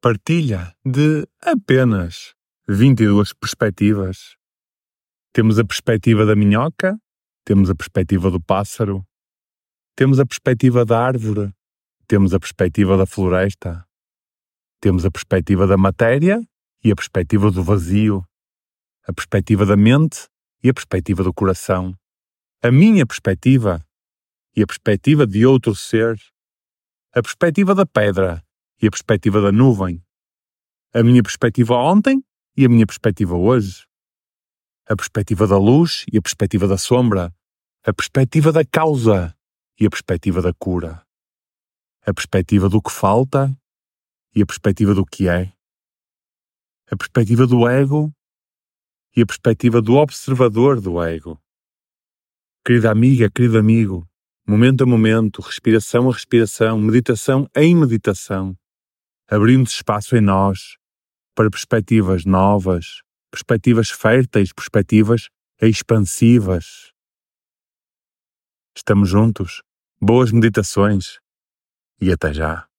partilha de apenas 22 perspectivas. Temos a perspectiva da minhoca, temos a perspectiva do pássaro, temos a perspectiva da árvore, temos a perspectiva da floresta, temos a perspectiva da matéria e a perspectiva do vazio, a perspectiva da mente e a perspectiva do coração, a minha perspectiva e a perspectiva de outro ser, a perspectiva da pedra e a perspectiva da nuvem, a minha perspectiva ontem e a minha perspectiva hoje, a perspectiva da luz e a perspectiva da sombra, a perspectiva da causa e a perspectiva da cura, a perspectiva do que falta e a perspectiva do que é, a perspectiva do ego e a perspectiva do observador do ego. Querida amiga, querido amigo, momento a momento, respiração a respiração, meditação em meditação, abrimos espaço em nós para perspectivas novas, perspectivas férteis, perspectivas expansivas. Estamos juntos. Boas meditações e até já.